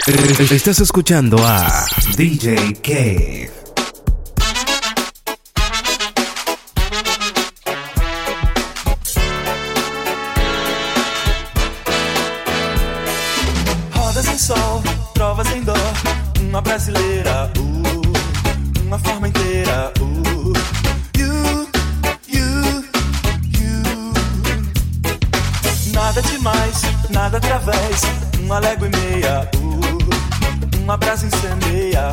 Estás escuchando a DJ Cave. Rodas em sol, trovas em dó, uma brasileira, uma forma inteira, nada demais, nada através, uma légua e meia, uma brasa incendeia,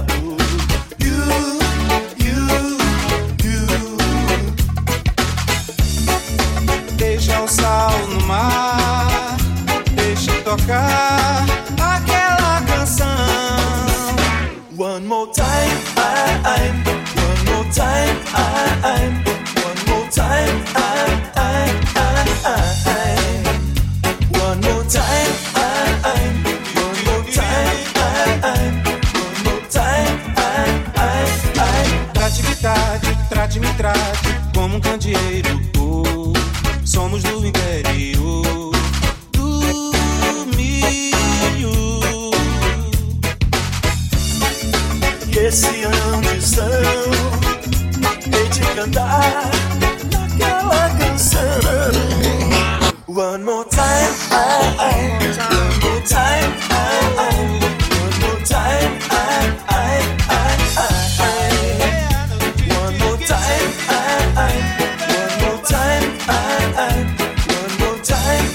Deixa o sal no mar, deixa tocar aquela canção. One more time, one more time, one more time, one more time, one more time, one more time. Trate-me, trate como um candeeiro. Somos do interior do milho. E esse ambição hei de cantar naquela canção. One more time, one more time, one more time, one more time, one more time, one more time,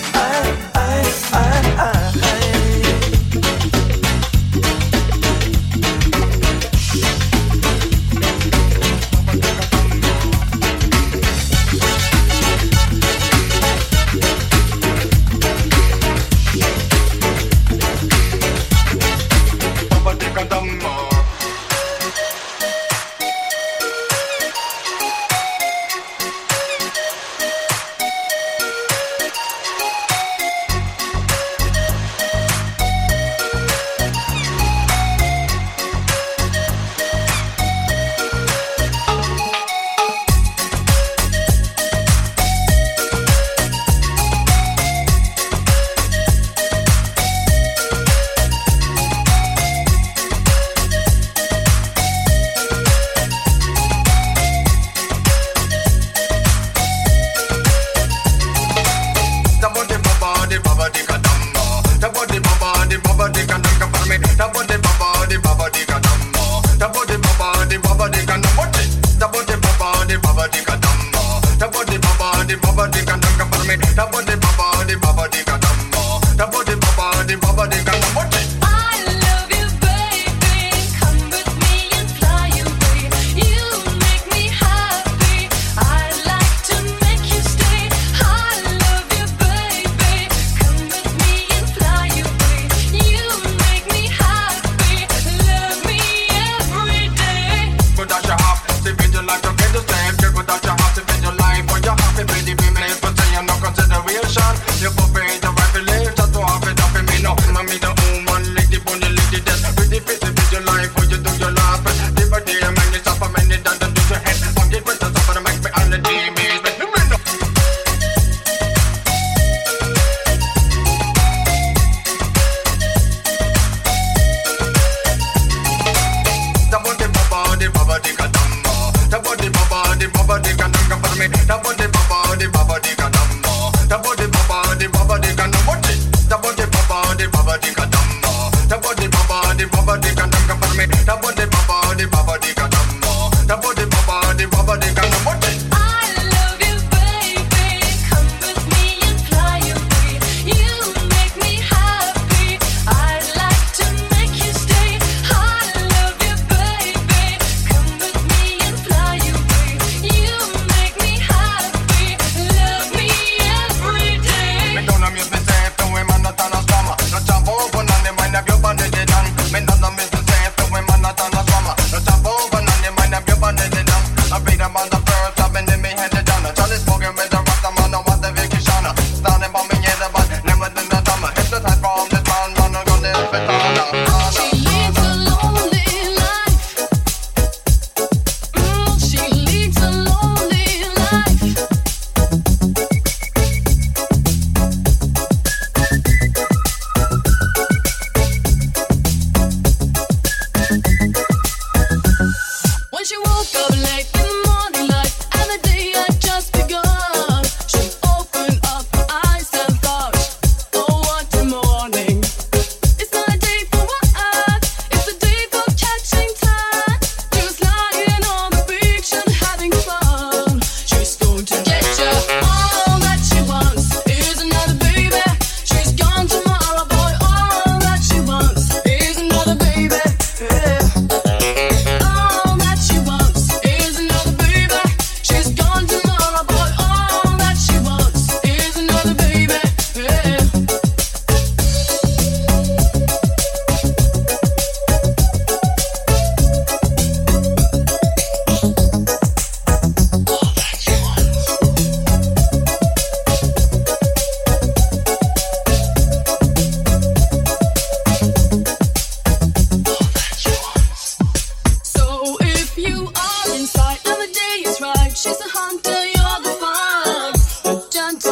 You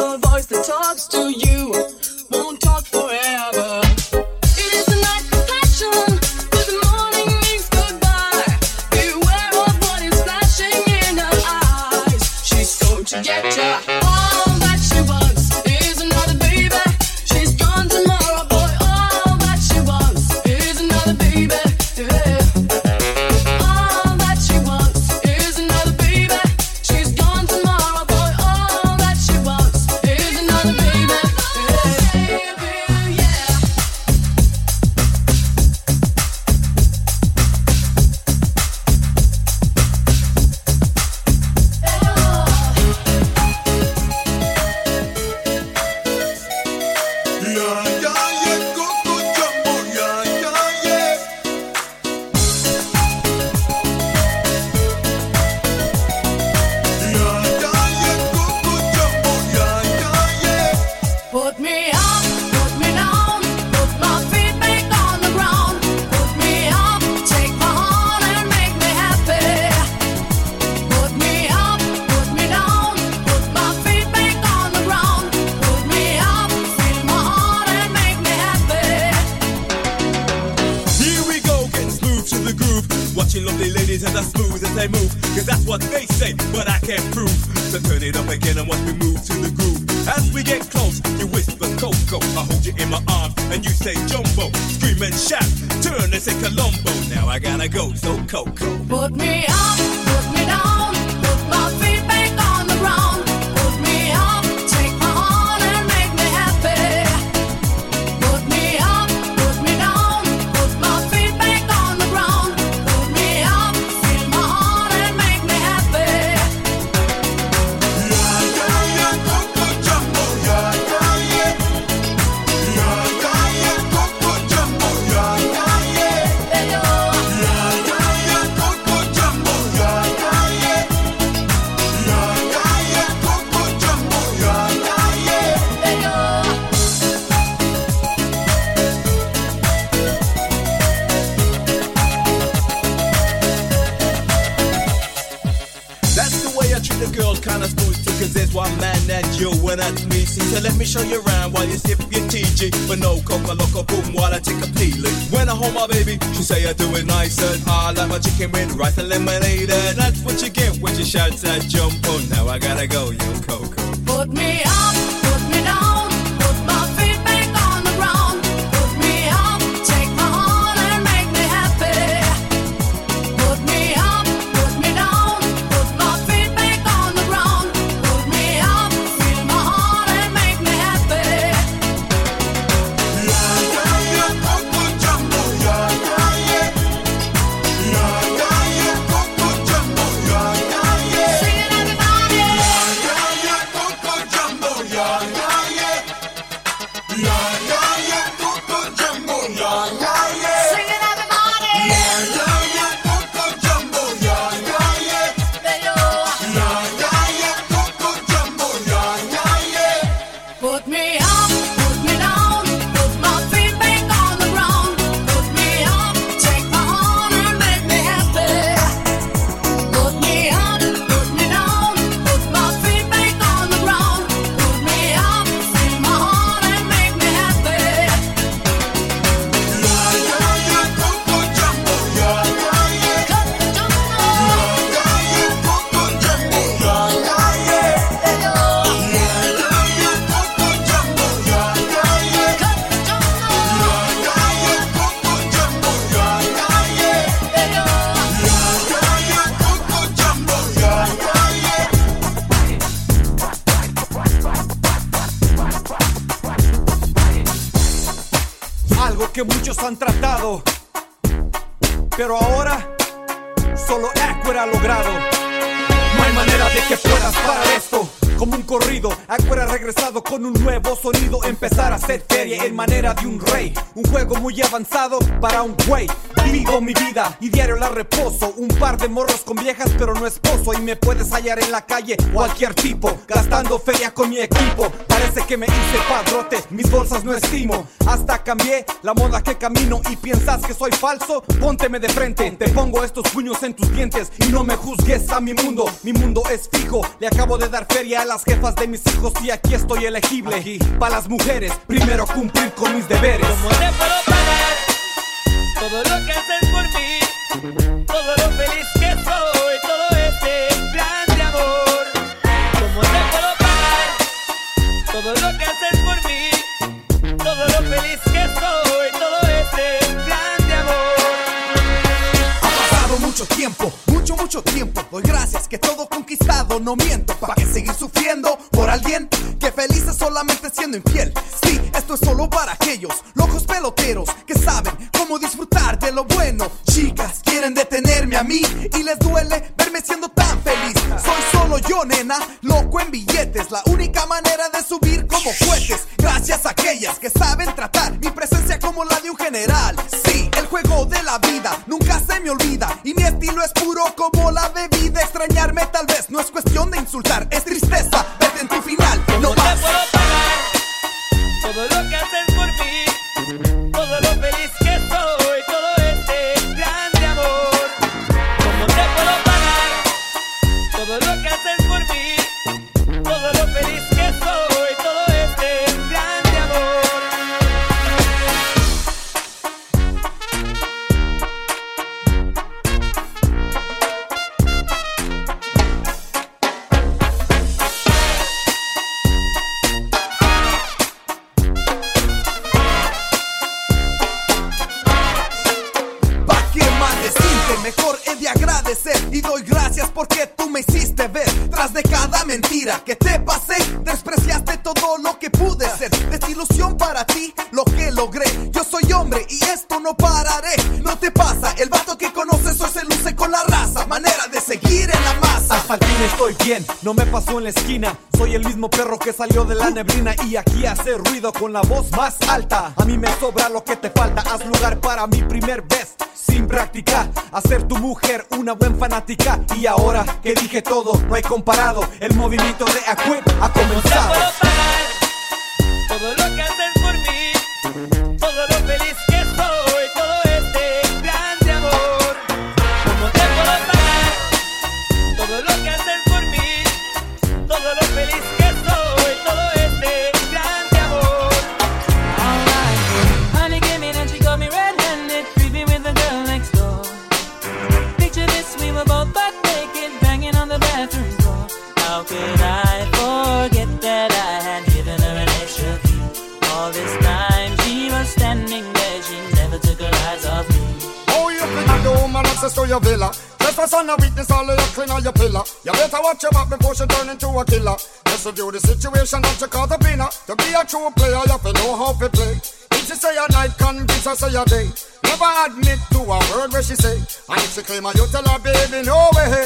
a voice that talks to you, won't talk forever. It is the night of passion, till the morning means goodbye. Beware of what is flashing in her eyes. She's going to get ya. All that she wants is another baby. She's gone tomorrow, boy. All that she wants is another baby. Yeah. All that she wants is another baby. She's gone tomorrow, boy. All that she wants is another baby. Yeah. Put me up, put me down, put my feet back on the ground. Put me up, take my heart and make me happy. Put me up, put me down, put my feet back on the ground. Put me up, feel my heart and make me happy. Here we go, getting smooth to the groove. Watching lovely ladies as I smooth as they move. Cause that's what they say, but I can't prove. So turn it up again and watch me move to the groove. As we get close, you whisper Coco. I hold you in my arms and you say Jumbo. Scream and shout, turn and say Colombo. Now I gotta go, so Coco. Put me up, put me down, put my feet back on the ground. Put me up, take my heart and make me happy. Put me up, put me down, put my feet back on the ground. Put me up, feel my heart and make me happy. That's the way I treat a girl, kinda smooth too. Cause there's one man that you and that's me. See, so let me show you around while you sip your TG. But no Coca Loco boom while I take a peeling. When I hold my baby, she say I do it nice and I like my chicken with rice and lemonade. And that's what you get when you shout that jump on. Now I gotta go, yo Coco. Put me up, put me down, put my feet back on the ground. Put me up, take my heart and make me happy. Put me up, put me down, put my feet back on the ground. Put me up, feel my heart and make me happy. Sing it, everybody. Sing it, everybody. Put me up, put me down, put my feet back on the ground. Put me up, take my heart and make me happy. Put me up, put me down, put my feet back on the ground. Put me up, feel my heart and make me happy. Algo que muchos han tratado, pero ahora solo Aqua ha logrado. No hay manera de que puedas parar esto. Como un corrido, Aqua ha regresado con un nuevo sonido. Empezar a hacer feria en manera de un rey. Un juego muy avanzado para un güey. Vivo mi vida y diario la reposo. Un par de morros con viejas pero no esposo. Y me puedes hallar en la calle cualquier tipo, gastando feria con mi equipo. Parece que me hice padrote, mis bolsas no estimo. Hasta cambié la moda que camino. Y piensas que soy falso, pónteme de frente. Te pongo estos puños en tus dientes y no me juzgues a mi mundo. Mi mundo es fijo, le acabo de dar feria a las jefas de mis hijos y aquí estoy elegible. Pa' las mujeres, primero cumplir con mis deberes. ¿Cómo te puedo pagar todo lo que haces por mí? Todo lo feliz que soy, todo este grande amor. ¿Cómo te puedo pagar todo lo que haces por mí? Todo lo feliz que soy, todo este grande amor. Ha pasado mucho tiempo, mucho tiempo. Doy gracias que todo conquistado, no miento. ¿Para qué seguir sufriendo por alguien que feliz es solamente siendo infiel? Sí, esto es solo para aquellos locos peloteros que saben cómo disfrutar de lo bueno. Chicas quieren detenerme a mí y les duele verme siendo tan feliz. Soy solo yo, nena, loco en billetes. La única manera de subir como cohetes. Gracias a aquellas que saben tratar mi presencia como la de un general. Sí, el juego de la vida nunca se me olvida y mi estilo es puro como la bebida. Extrañarme tal vez no es cuestión de insultar, es tristeza, vete en tu final, no más. ¿Cómo te puedo pagar todo lo que haces por mí? Todo lo feliz que soy, todo este grande amor. ¿Cómo te puedo pagar todo lo que haces por mí? Todo lo feliz que soy, todo este grande amor. Mejor he de agradecer y doy gracias porque tú me hiciste ver. Tras de cada mentira que te pasé, despreciaste todo lo que pude ser. Desilusión para ti, lo que logré. Yo soy hombre y esto no pararé. No te pasa, el vato que conoces hoy se luce con la raza. Manera de seguir en la masa. Hasta el fin estoy bien, no me pasó en la esquina. Soy el mismo perro que salió de la neblina y aquí hace ruido con la voz más alta. A mí me sobra lo que te falta, haz lugar para mi primer vez. Sin practicar, hacer tu mujer una buen fanática. Y ahora que dije todo, no hay comparado. El movimiento de Aquip ha comenzado. ¿Cómo te puedo pagar todo lo que haces por mí? Todo lo feliz que soy, todo este grande amor. ¿Cómo te puedo pagar todo lo que haces por mí? Todo lo feliz que soy, todo este grande amor. Alright, honey came in and she got me red-handed, creeping with the girl next door. Picture this, we were both butt naked, banging on the bathroom floor. How could I forget that I had given her an extra key? All this time she was standing there, she never took her eyes off me. Oh, you think the woman access to your villa? Just for son of witness, all of your clean on your pillar. You better watch your back before she turn into a killer. Just review the situation that you call the winner. To be a true player, you have to know how to play. If she say a night, convince her say a day. Never admit to a word where she say. And if she claim her, you tell her, baby, no way.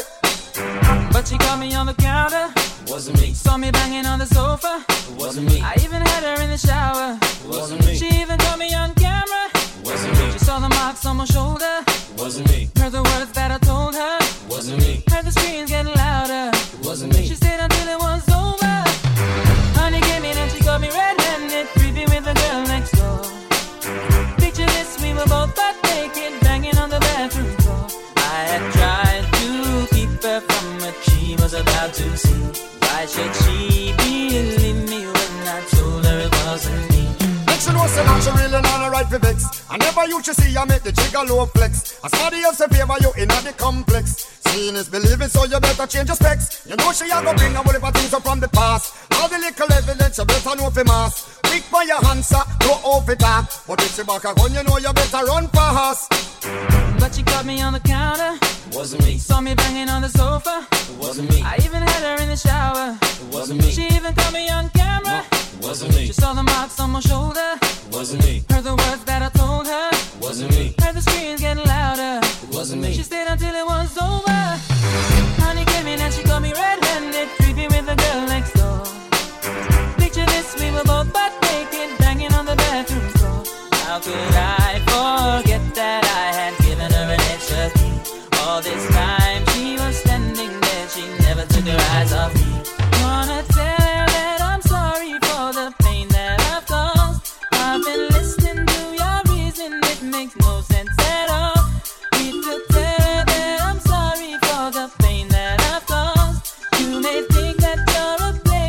But she caught me on the counter. Wasn't me. Saw me banging on the sofa. Wasn't me. I even had her in the shower. Wasn't me. She even caught me on camera. Wasn't me. She saw the marks on my shoulder. Wasn't me. Heard the words that I told her. Wasn't me. Heard the screams getting louder. Wasn't me. She stayed until it was over. Honey came in and she got me red-handed, creeping with the girl next door. Picture this, we were both butt naked, banging on the bathroom floor. I had tried to keep her from what she was about to see. Why should she believe me when I told her it wasn't me? She knows that she really not a right for vex. I never used to see her make the jigger low flex. As somebody else a favor you in the complex. Seeing is believing, so you better change your specs. You know she a go bring a whole heap of things up from the past. All the little evidence you better know for mass. Quick for your answer, no off it up. But if she back a gun, you know you better run fast. But she caught me on the counter. Wasn't me. Saw me banging on the sofa. Wasn't me. I even had her in the shower. Wasn't me. She even caught me on camera. Wasn't me. She saw the marks on my shoulder. Wasn't me. Heard the words that I told her. Wasn't me. Heard the screams getting louder. Wasn't me. She stayed until it was over. Honey came in and she got me red-handed, creeping with the girl next door. Picture this, we were both butt naked, banging on the bathroom floor. How could I forget that I had given her an extra key? All this time she was standing there, she never took her eyes off me. Wanna tell her that I'm sorry for the pain that I've caused. I've been listening to your reason, it makes no sense at all. Need to tell her that I'm sorry for the pain that I've caused. You may think that you're a player,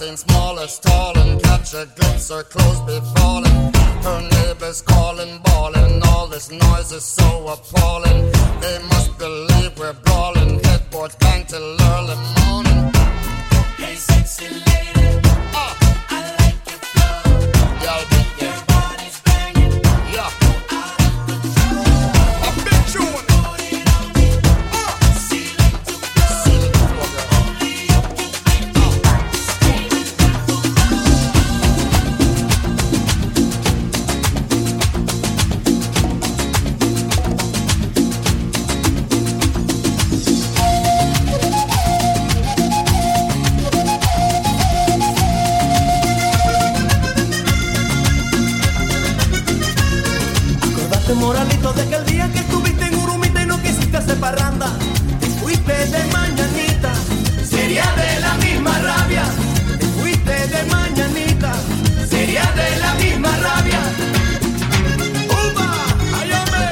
Starting small or stalling, catch a glimpse, her clothes be falling. Her neighbors calling, bawling, all this noise is so appalling. They must believe we're brawling, headboards bang till early morning. Hey, sexy lady, I like your flow. Your body's banging, Yeah. out of control. A big tune. Ceiling to floor, only you can make it. Acordate, moralito, de aquel día que estuviste en Urumita y no quisiste hacer parranda. Te fuiste de mañanita, sería de la misma rabia. Te fuiste de mañanita, sería de la misma rabia. ¡Upa! ¡Ay, hombre!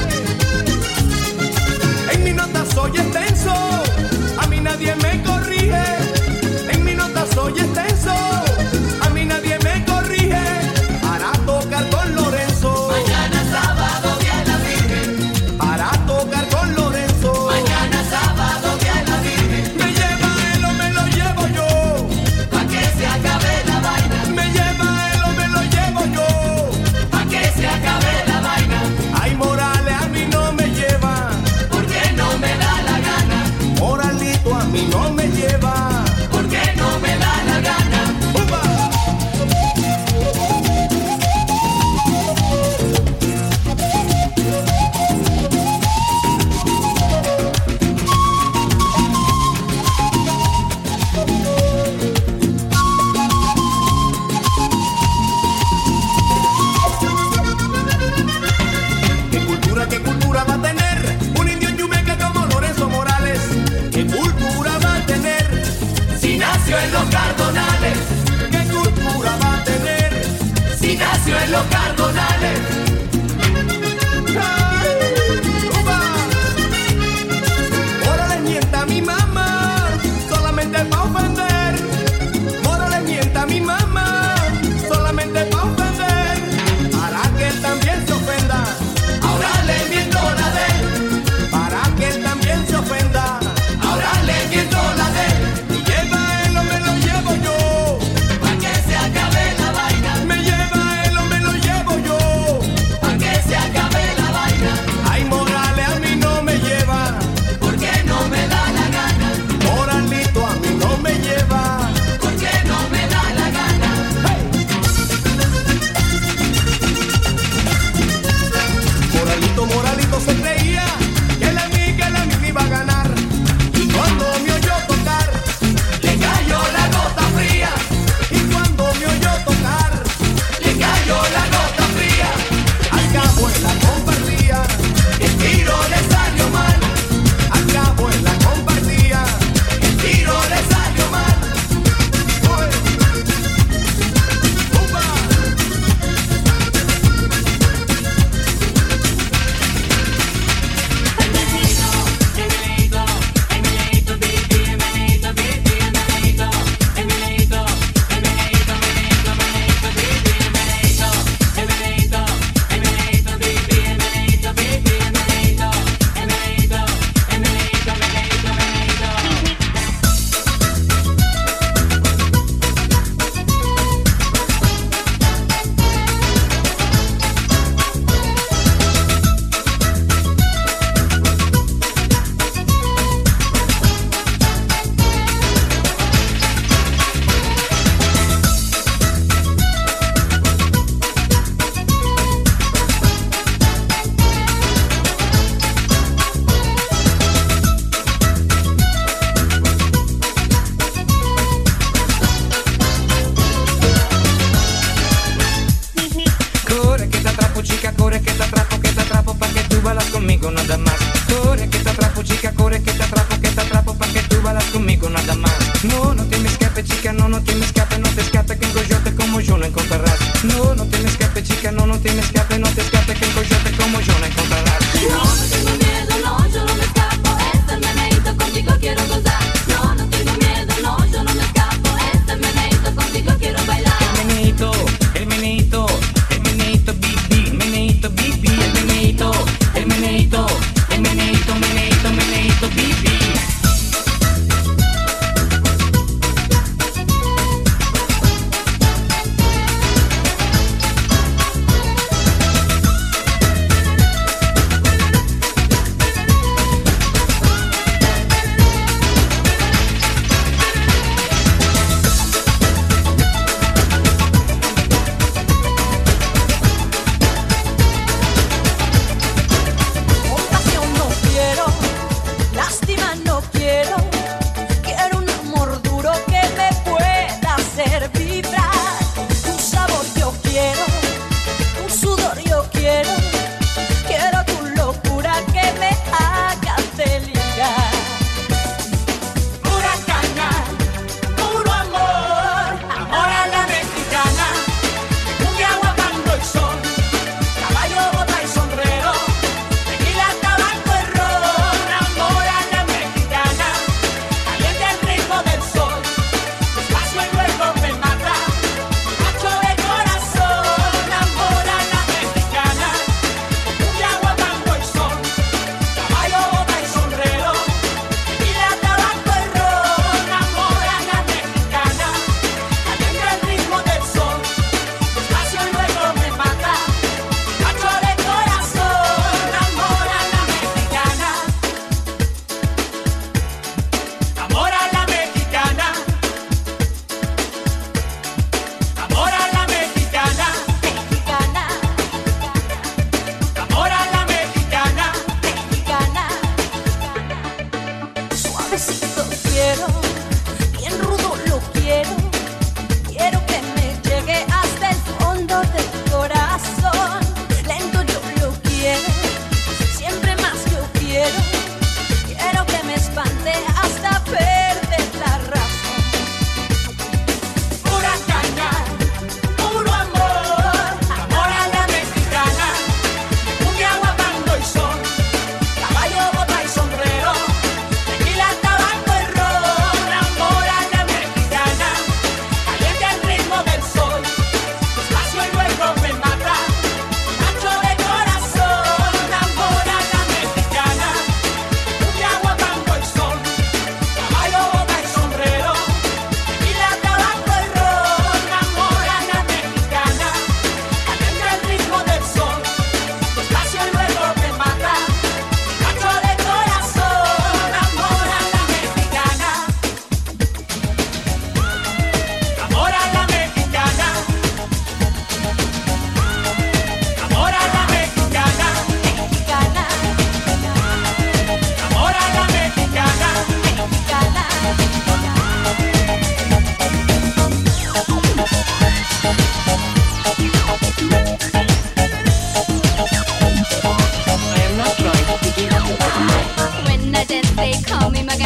En mi nota soy extenso, a mí nadie me corrige. En mi nota soy extenso, a mí nadie me corrige. Para tocar con Lorenzo, mañana sábado viene la Virgen. Para tocar con Lorenzo, mañana sábado viene la Virgen. Me lleva él o me lo llevo yo, pa' que se acabe la vaina. Me lleva él o me lo llevo yo, pa' que se acabe la vaina. Ay, Morales a mí no me lleva, porque no me da la gana. Moralito a mí no me lleva, porque no me da la gana. ¡Upa! ¿Qué cultura va a tener un indio en Yumeca como Lorenzo Morales? ¿Qué cultura va a tener si nació en los Cardonales? ¿Qué cultura va a tener si nació en los Cardonales? ¡Ay! ¡Upa! Morales mienta a mi mamá solamente pa' ofender. Morales mienta a mi mamá solamente pa' ofender. Para que él también se ofenda. Ahora le miento la de él, para que él también se ofenda. Ahora le miento la de él. Me lleva él o me lo llevo yo, pa' que se acabe la vaina. Me lleva él o me lo llevo yo, pa' que se acabe la vaina. Ay, Morales a mí no me lleva, porque no me da la gana. Moralito a mí no me lleva, porque no me da la gana. ¡Hey! Moralito se creía que la mí iba a ganar. Y cuando me oyó tocar, le cayó la gota fría. Y cuando me oyó tocar, le cayó la gota fría. Al cabo en la compartía, el tiro le salió mal. Al cabo en la compartía, el tiro le salió mal. ¡Oye! ¡Upa! Quiero gozar, no tengo miedo, no, yo no me escapo, este meneíto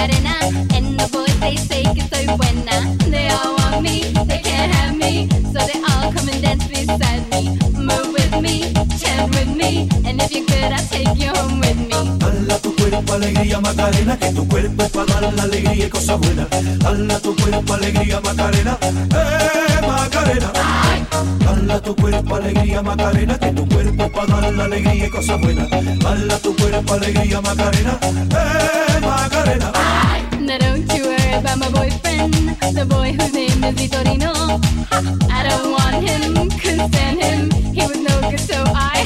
Macarena. And the boys they say que soy buena. They all want me, they can't have me, so they all come and dance beside me. Move with me, chant with me, and if you're good, I'll take you home with me. Dala tu cuerpo alegría Macarena, que tu cuerpo es para dar la alegría y cosas buenas. Dala tu cuerpo alegría Macarena, Macarena. Dala tu cuerpo alegría Macarena, que tu cuerpo es para dar la alegría y cosas buenas. Dala tu cuerpo alegría Macarena, Macarena. Now don't you worry about my boyfriend, the boy whose name is Vitorino. I don't want him, couldn't stand him, he was no good, so I.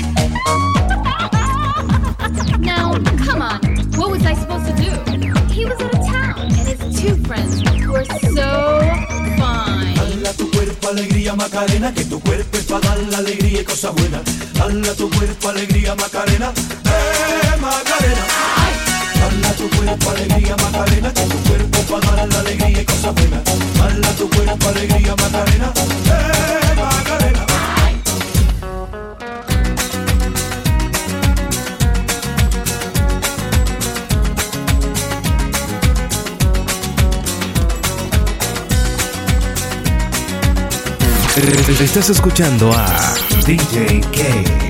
Now, come on, what was I supposed to do? He was out of town, and his two friends were so fine. Dala tu cuerpo alegría Macarena, que tu cuerpo es para dar la alegría y cosas buenas. Dala tu cuerpo alegría Macarena, Macarena. Dala tu cuerpo alegría Macarena, que tu cuerpo es para dar la alegría y cosas buenas. Dala tu cuerpo alegría Macarena, Macarena. Estás escuchando a DJ K.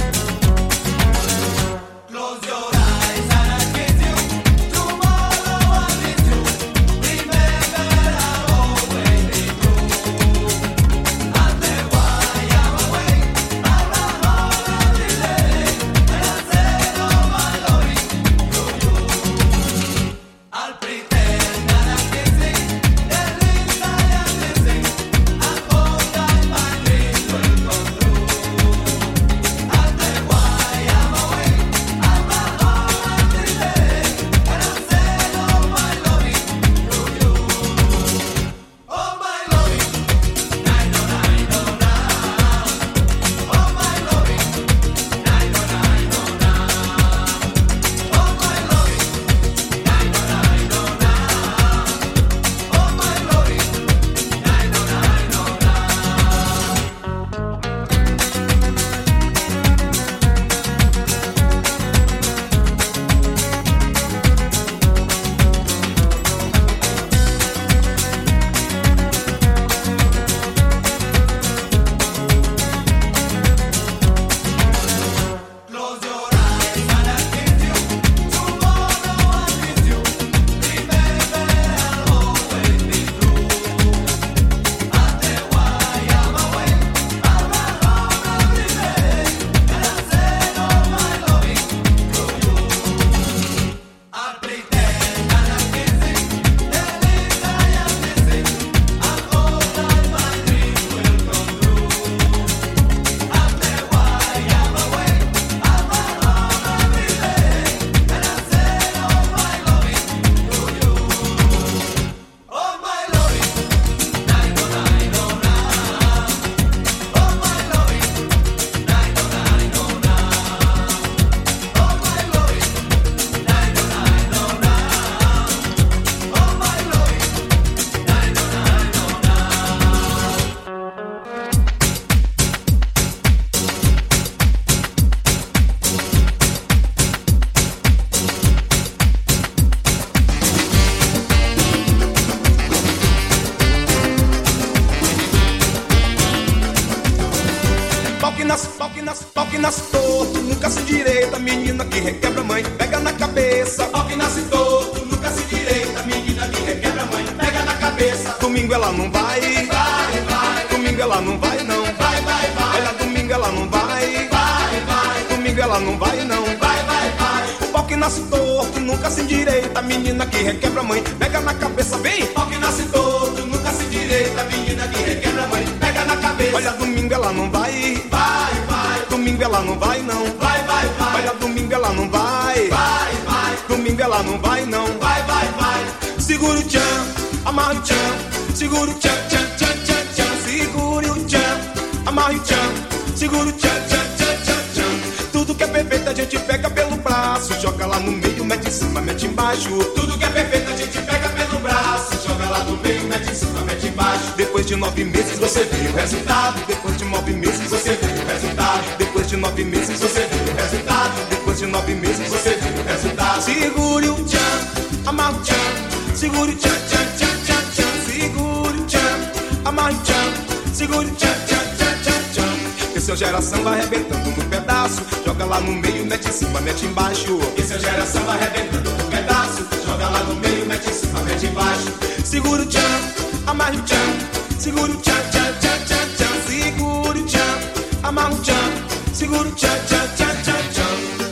Pau que nasce torto, nunca se direita, menina que requebra a mãe, pega na cabeça. Pau que nasce torto, nunca se direita, menina que requebra a mãe, pega na cabeça. Domingo ela não vai, vai, vai. Domingo ela não vai não, vai, vai, vai. Olha, domingo ela não vai, vai, vai. Domingo ela não vai não, vai, vai, vai. O pau que nasce torto, nunca se direita, menina que requebra a mãe, pega na cabeça, vem. Pau que nasce torto, nunca se direita, menina que requebra a mãe, pega na cabeça. Olha, domingo ela não vai, vai, vai. Domingo ela não vai não, vai, vai, vai. Olha, domingo ela não vai, vai, vai. Domingo ela não vai não, vai, vai, vai. Segura o tchan, amarra o tchan, segura o tchan, tchan, tchan, tchan, tchan. Segura o tchan, amarra o tchan, segura o tchan, tchan, tchan, tchan, tchan. Tudo que é perfeito a gente pega pelo braço, joga lá no meio, mete em cima, mete embaixo. Tudo que é perfeito a gente pega pelo braço, joga lá no meio, mete em cima, mete embaixo. Depois de 9 meses você vê o resultado. Depois de 9 meses você vê o resultado. Depois de 9 meses você vê o resultado. Depois de 9 meses você vê o resultado. Segure o tchan, amarra amarra o tchan, segura o tchan, tchan, tchan, tchan, tchan, segura o tchan, amarra o tchan, segura o tchan, tchan, tchan, tchan, tchan. Que seu geração vai arrebentando no pedaço, joga lá no meio, mete em cima, mete embaixo. Que seu geração vai arrebentando no pedaço, joga lá no meio, mete em cima, mete embaixo. Segura o tchan, amarra o tchan, segura o tchan, tchan, tchan, tchan, tchan, segura o tchan, amarra o tchan, segura o tchan, tchan, tchan, tchan, tchan.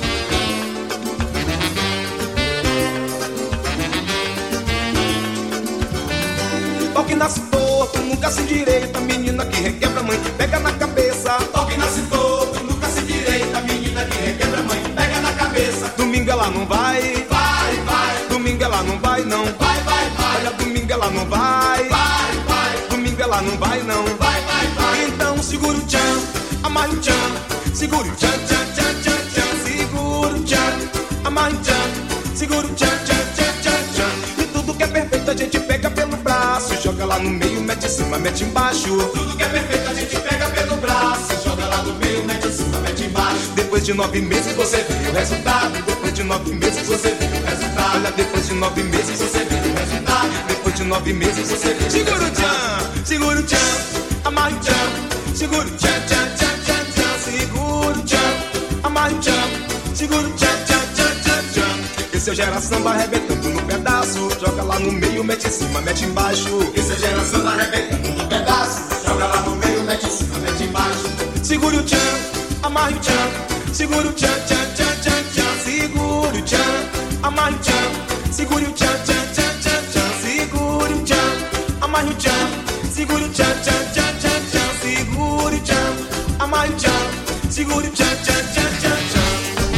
Pau que nasce torto, nunca se endireita, menina que requebra a mãe, pega na cabeça. Pau que nasce torto, nunca se endireita, menina que requebra a mãe, pega na cabeça. Domingo ela não vai, vai, vai. Domingo ela não vai, não, vai, vai, vai. Olha, domingo ela não vai, vai, vai. Domingo ela não vai, não, vai, vai, vai. Então segura o tchan, amarra o tchan, segura o tchan, tchan, tchan, tchan, tchan, segura o tchan, amarra o tchan, segura o tchan, tchan, tchan, tchan, tchan. E tudo que é perfeito a gente pega pelo braço, joga lá no meio, mete em cima, mete embaixo. Tudo que é perfeito a gente pega pelo braço, joga lá no meio, mete em cima, mete embaixo. Depois de 9 meses você vê o resultado. Depois de 9 meses você vê o resultado. Olha, depois de 9 meses você vê o resultado. Depois de 9 meses você vê. Segura o tchan, segura o tchan, amarra o tchan, segura o tchan, tchan, tchan, tchan, tchan, segura o tchan, amarra o tchan, segura o tchan, tchan, tchan, tchan, tchan. E seu geração vai arrebentando no pedaço, joga lá no meio, mete em cima, mete embaixo. E seu geração vai arrebentando no pedaço, joga lá no meio, mete em cima, mete embaixo. Segura o tchan, amarra o tchan, segura o tchan, tchan, tchan, tchan, tchan, segura o tchan, amarra o tchan, segura o tchan, tchan, tchan, tchan, tchan, segura o tchan, amarra o tchan, segura o tchan, tchan, tchan, tchan, tchan, segura o tchan, amarra o tchan, segura o tchan, tchan, tchan, tchan, tchan.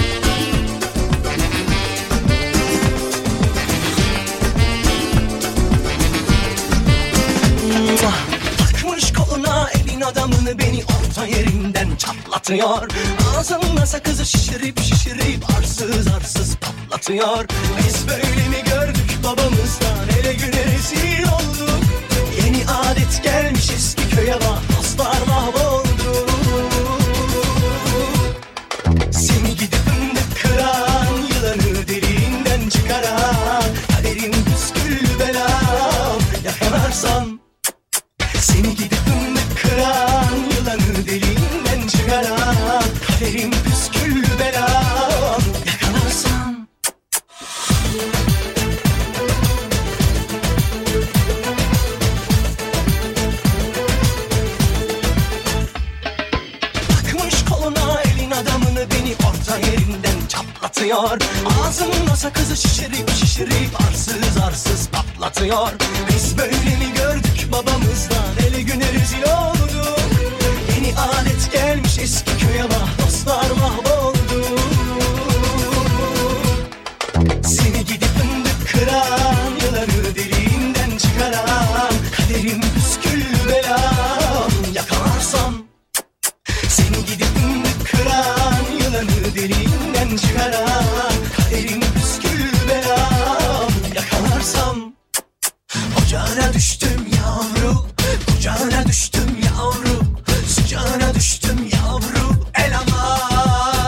Takmış koluna elin adamını, beni orta yerinden çatlatıyor. Ağzımla sakızı şişirip şişirip arsız arsız patlatıyor. Biz böyle mi gördük babamızdan, ele güne rezil olduk. Yeni adet gelmiş eski köye bak, dostlar mahvoldu. Seni gidip fındık kıran, yılanı deliğinden çıkaran, kaderim püsküllü belam, yakalarsam. Seni gidip fındık kıran, yılanı deliğinden çıkaran, kaderim püsküllü belam, yakalarsam. Takmış koluna elin adamını, beni orta yerinden çatlatıyor. Ağzımla sakızı şişirip şişirip arsız arsız patlatıyor. Biz böyle mi gördük babamızdan, ele güne rezil olduk. Yeni alet gelmiş eski köye bak, dostlar mahvoldu. Seni gidip fındık kıran, yılanı deliğinden çıkaran, kaderim püsküllü belam, yakalarsam. Seni gidip fındık kıran, yılanı deliğinden çıkaran, kaderim püsküllü belam, yakalarsam. Ocağına düştüm yavru, kucağına düştüm yavru, sıcağına düştüm yavru, el aman.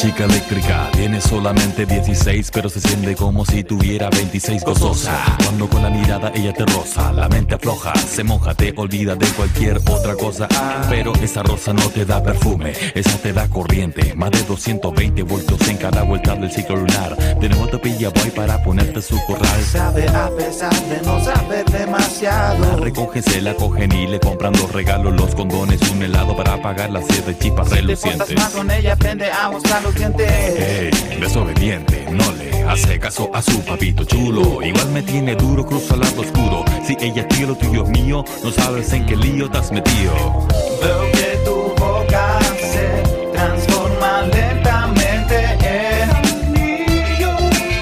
chica eléctrica tiene solamente 16, pero se siente como si tuviera 26. Gozosa, cuando con la mirada ella te roza, la mente afloja, se moja, te olvida de cualquier otra cosa. Pero esa rosa no te da perfume, esa te da corriente, más de 220 voltios en cada vuelta del ciclo lunar. De nuevo te pilla boy para ponerte su corral. Sabe a pesar de no saber demasiado. La recogen, se la cogen y le compran los regalos, los condones, un helado para pagar las 7 chipas relucientes. Si te portas mal con ella, aprende a mostrar los dientes. Hey, desobediente, no le hace caso a su papito chulo. Igual me tiene duro, cruza el lado oscuro. Si ella es tuyo, lo tuyo es mío, no sabes en qué lío te has metido. Veo que tu boca se transforma lentamente en anillo.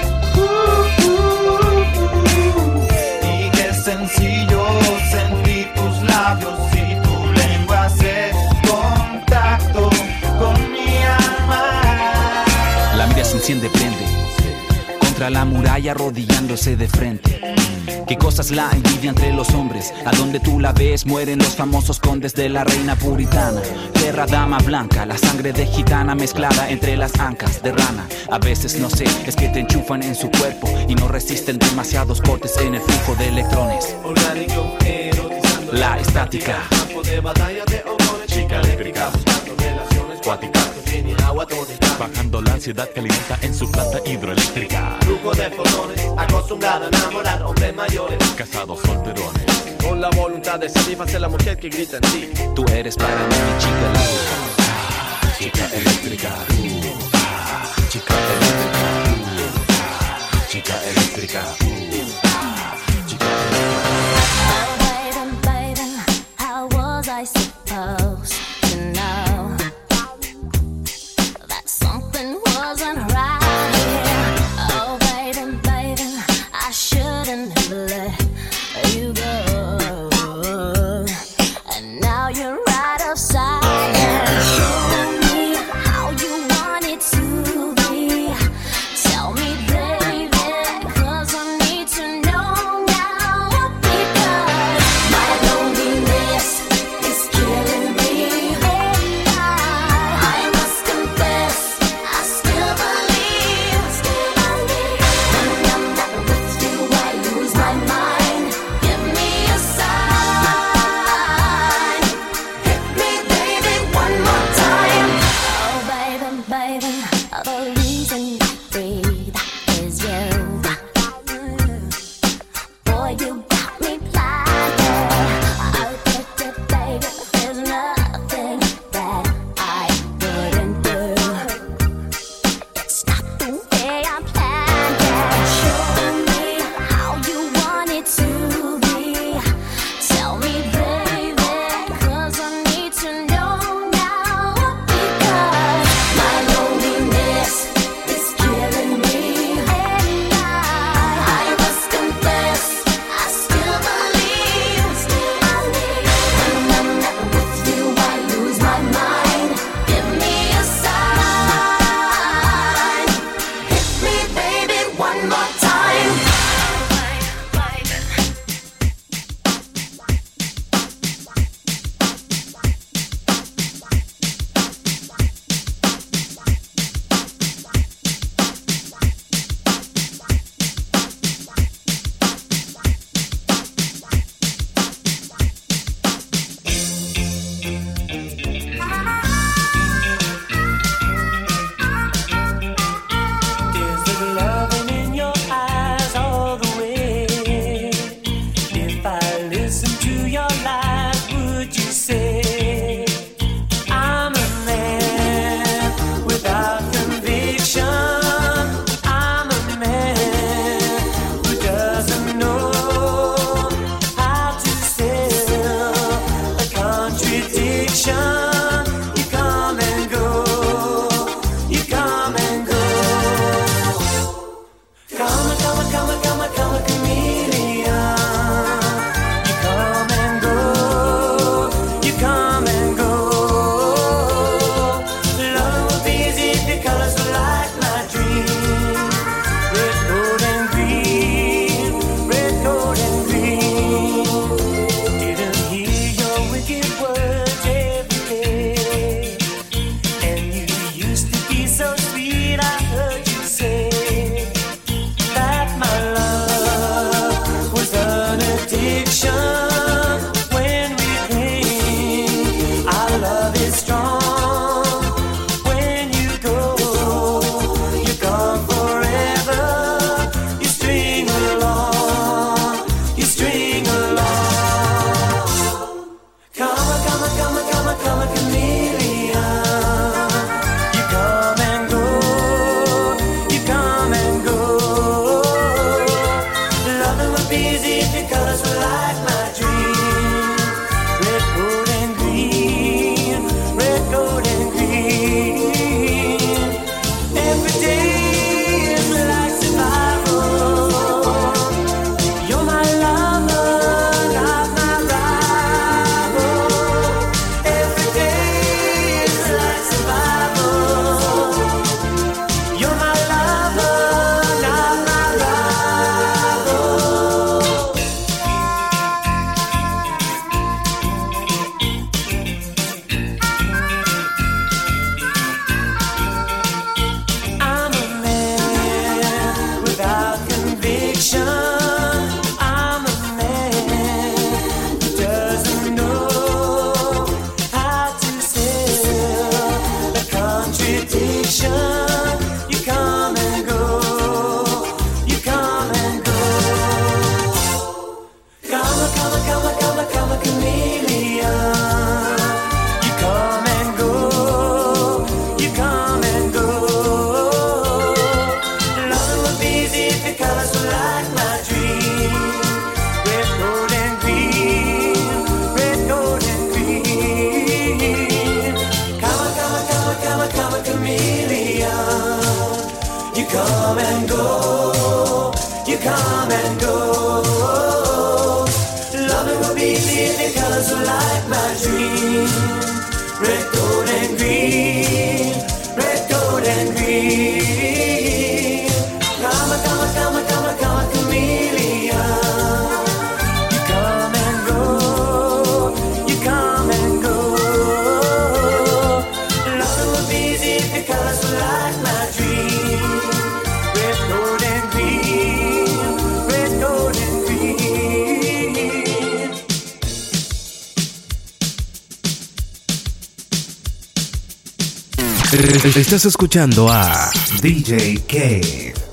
Y qué sencillo sentir tus labios y tu lengua hacer contacto con mi alma. La mira se enciende, prende contra la muralla arrodillándose de frente. Qué cosas la envidia entre los hombres. A donde tú la ves mueren los famosos condes de la reina puritana. Perra dama blanca, la sangre de gitana mezclada entre las ancas de rana. A veces no sé, es que te enchufan en su cuerpo y no resisten demasiados cortes en el flujo de electrones. Orgánico, erotizando la estática. Campo de batalla de hormonas, chica eléctrica, buscando relaciones cuáticas. Tiene agua tónica, bajando la ansiedad que alimenta en su planta hidroeléctrica. Flujo de fotones, acostumbrada a enamorar hombres mayores, casados solterones, con la voluntad de satisfacer a la mujer que grita en ti. Tú eres para mí mi chica eléctrica. Chica eléctrica, chica eléctrica, chica Oh, baby, baby, how was I supposed to know that something wasn't right here? Oh, baby, baby, I shouldn't have let you go. And now you're right outside and show me how you want it to be. Tell me, baby, 'cause I need to be easy if your colors were like my dream. Red, gold, and green. Red, gold, and green. Every day is like survival. You're my lover, not my rival. Every day is like survival. You're my lover, not my rival. I'm a man without conviction. I'm a man who doesn't know how to sell a contradiction. You come and go, you come and go. Come a chameleon. You come and go, you come and go. Loving would be easy if your colors were like my dream. Red, gold, and green. Red, gold, and green. Come a chameleon. You come and go, you come and go. Loving would be easy if your colors were like my dream. Red, gold, and green. Red, gold, and green. Come a chameleon. You come and go, you come and go. Loving would be easy if your colors were like my dream. Red, gold, and green. Red, gold, and green. Estás escuchando a DJ K.